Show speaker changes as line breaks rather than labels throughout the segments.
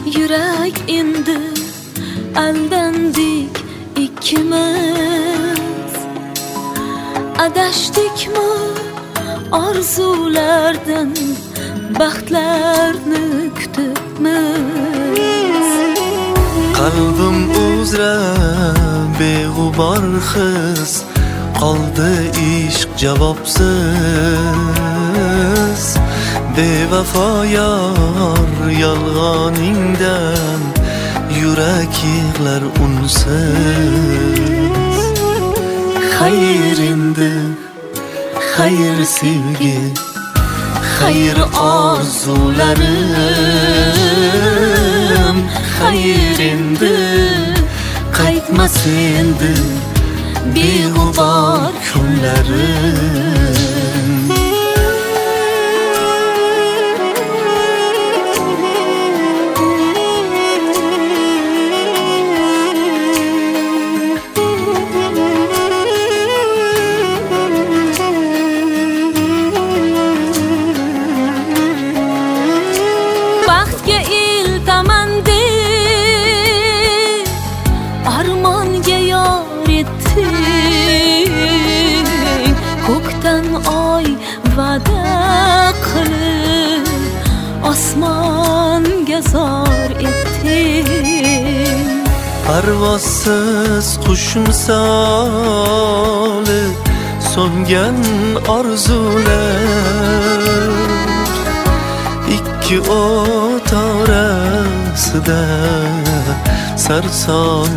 Yürek indi, aldandik ikimiz. Adashdikmi orzulardan, baxtlarni kutibmiz.
Qalbim uzra beg'ubor his, qoldi ishq javobsiz. Bevafo yor yolg'oningdan, yurak yig'lar unsiz. Xayr endi, xayr sevgi, xayr orzularim. Xayr endi, qaytmas endi beg'ubor kunlarim.
Baxtga iltaman deb armonga yor etding. Ko'kdan oy va'da qilib osmonga zor etding.
Parvozsiz qush misoli so'ngan orzular, ikki o't orasida sarson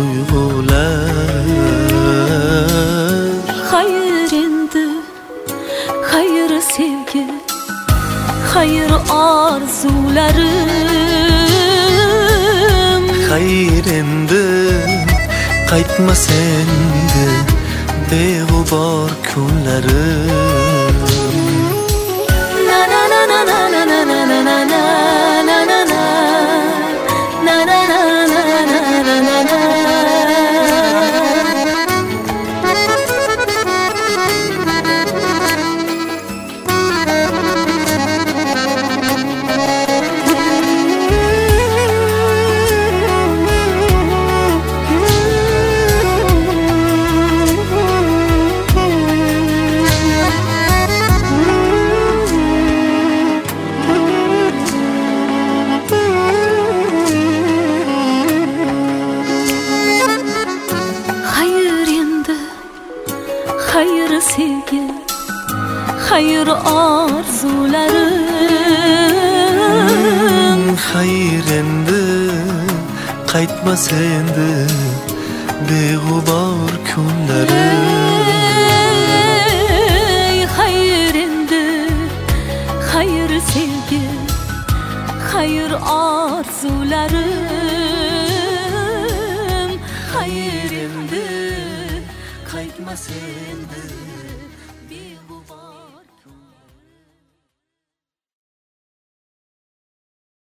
tuyg'ular.
Xayr endi, xayr sevgi, xayr orzularim.
Xayr endi, qaytmas endi beg'ubor kunlarim.
Na na na na na na na na na na na na na na na na na na. Xayr sevgi, xayr orzularim.
Xayr endi, qaytmas endi beg'ubor kunlarim.
Xayr endi, xayr sevgi, xayr orzularim. Xayr endi, qaytmas endi